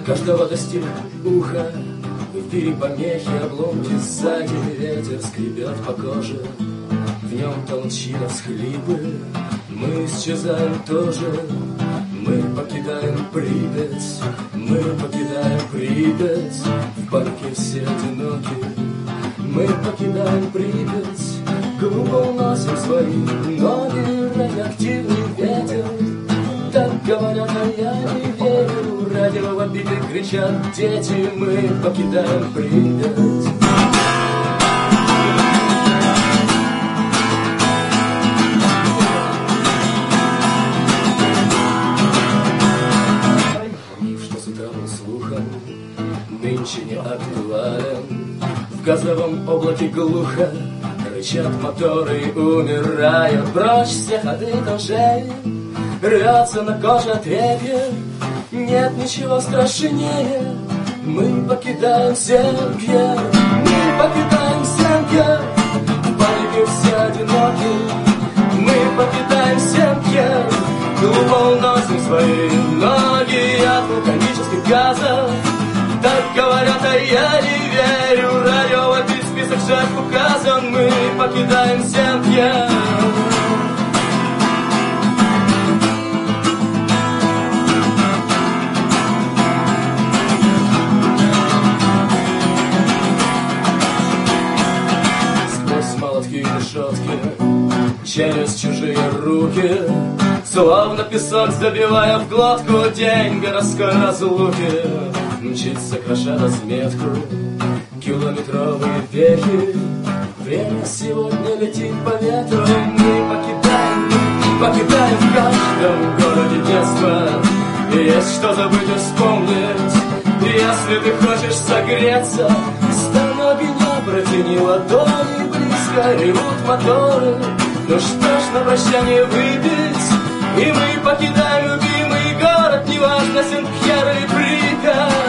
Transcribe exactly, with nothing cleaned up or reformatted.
каждого достиг уха. В пире помехи, обломки сзади, ветер скребет по коже. В нем толчина, всхлипы, мы исчезаем тоже. Мы покидаем Припять, мы покидаем Припять. В парке все одиноки. Мы покидаем Припять, глупо уносим свои ноги. Радиоактивный ветер, так говорят, а я не верю. Радио в обиде кричат дети. Мы покидаем Припять. Что с утра был слухом, нынче не актуален. В газовом облаке глухо рычат моторы, умирая. Прочь все ходы траншеи, рвется на коже отрепье. Нет ничего страшнее. Мы покидаем Сен-Пьер, мы покидаем Сен-Пьер. В панике все одиноки. Мы покидаем Сен-Пьер, глупо уносим свои ноги от вулканических газов. Так говорят, а я не верю. Радио в этот список жертв указан. Мы покидаем Сен-Пьер. Сквозь молотки и решетки, через чужие руки, словно песок забивая в глотку день городской разлуки. Мчится, кроша разметку, километровые вехи. Время сегодня летит по ветру. Мы покидаем, покидаем в каждом городе детство. И есть что забыть и вспомнить. Если ты хочешь согреться, стань огня, протяни ладони. Близко ревут моторы. Ну что ж, на прощание выпить. И мы покидаем любимый город, неважно, Сен-Пьер или Припять.